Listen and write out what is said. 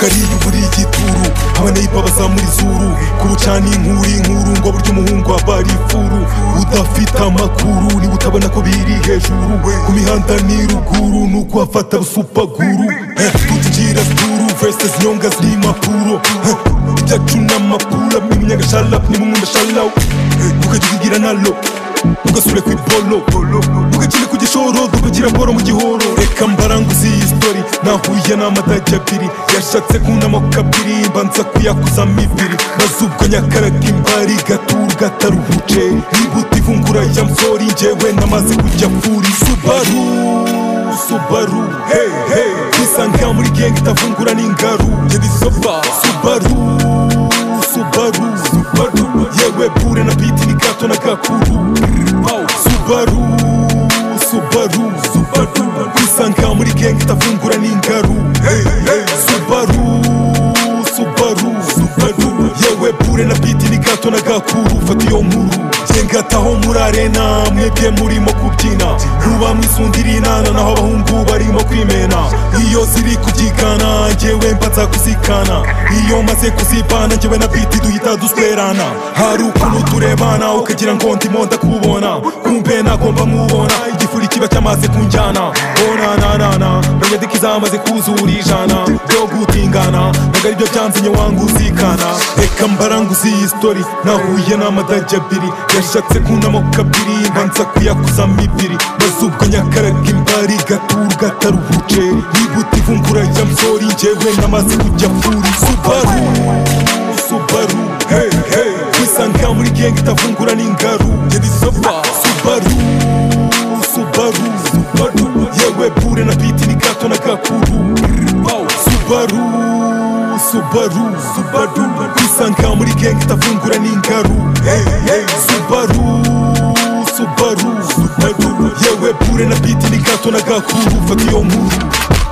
ukariye buri gituru abaneyipa bazamura izuru kubucana inkuru ngo burya umuhungu aba ari ifuru udafite amakuru niba utabona ko biri hejuru ku mihanda ni ruguru nuko hafata busupaguru tutinjira skuru verses nyonga z'impapuro ibyacu n'amapuro mimyanga shalap nimumunda shalaw mukagigira nalo mugasure kw'ipolo mugakine ku gishoro dukagira boro mu gihoro reka mbaranguze iyi story nahuye n'amadage abiri yashatse kunamo kabiri mbanza kuyakuzamo ibiri maze ubwo nyakaraga imbari gatura gataruhuce nibuta ivungura ya msori njyewe namaze kujya furi Subaru hey hey kwisanga muri gang itavungura n'ingaru yedi soba Subaru yewe bure na beat ni gato na gakuru Subaru kwisanga muri gang itavungura n'ingaru Subaru yewe bure na beat ni gato na gakuru fata iyo nkuru ngataho muri arena mwebwe murimo kubyina muba mwisundira inana naho abahungu barimo kwimena iyo ziri kubyigana njyewe mbanza kuzikana iyo maze kuzivana njyewe na beat duhita duswerana hari ukuntu turebana ukagira ngo ndimo ndakubona kumbe nagomba mubona igifuri kiba cyamaze kunjyana onanana banyadiki zamaze kuzura ijana byo gutingana ntabwo aribyo byanzinye wangu uzikana reka mbaranguze iyi story nahuye n'amadage abiri yashatse kunamo kabiri mbanza kuyakuzamo ibiri maze ubwo nyakaraga imbari gatura gataruhuce nibuta ivungura ya msori njyewe namaze kujya furi Subaru hey hey kwisanga muri gang itavungura n'ingaru yedi soba Subaru yewe bure na beat ni gato na gakuru Subaru kwisanga muri gang itavungura n'ingaru Subaru yewe bure na beat ni gato na gakuru fata iyo nkuru